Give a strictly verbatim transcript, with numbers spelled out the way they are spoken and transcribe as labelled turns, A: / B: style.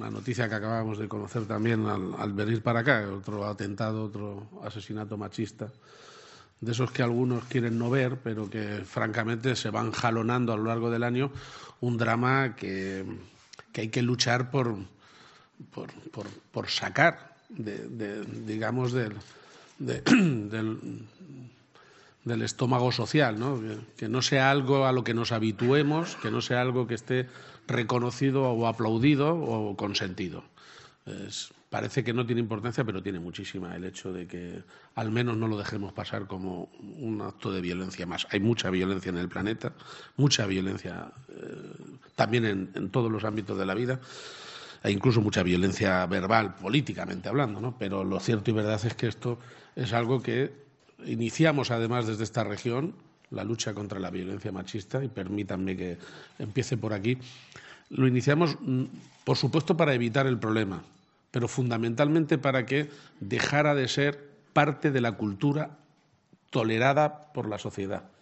A: una noticia que acabamos de conocer también al, al venir para acá, otro atentado, otro asesinato machista, de esos que algunos quieren no ver, pero que francamente se van jalonando a lo largo del año, un drama que, que hay que luchar por, por, por, por sacar, de, de, digamos, del, de, del, del estómago social, ¿no? Que, que no sea algo a lo que nos habituemos, que no sea algo que esté reconocido o aplaudido o consentido. Es, parece que no tiene importancia, pero tiene muchísima el hecho de que al menos no lo dejemos pasar como un acto de violencia más. Hay mucha violencia en el planeta, mucha violencia eh, también en, en todos los ámbitos de la vida, e incluso mucha violencia verbal, políticamente hablando, ¿no? Pero lo cierto y verdad es que esto es algo que iniciamos además desde esta región, la lucha contra la violencia machista, y permítanme que empiece por aquí. Lo iniciamos, por supuesto, para evitar el problema, pero fundamentalmente para que dejara de ser parte de la cultura tolerada por la sociedad.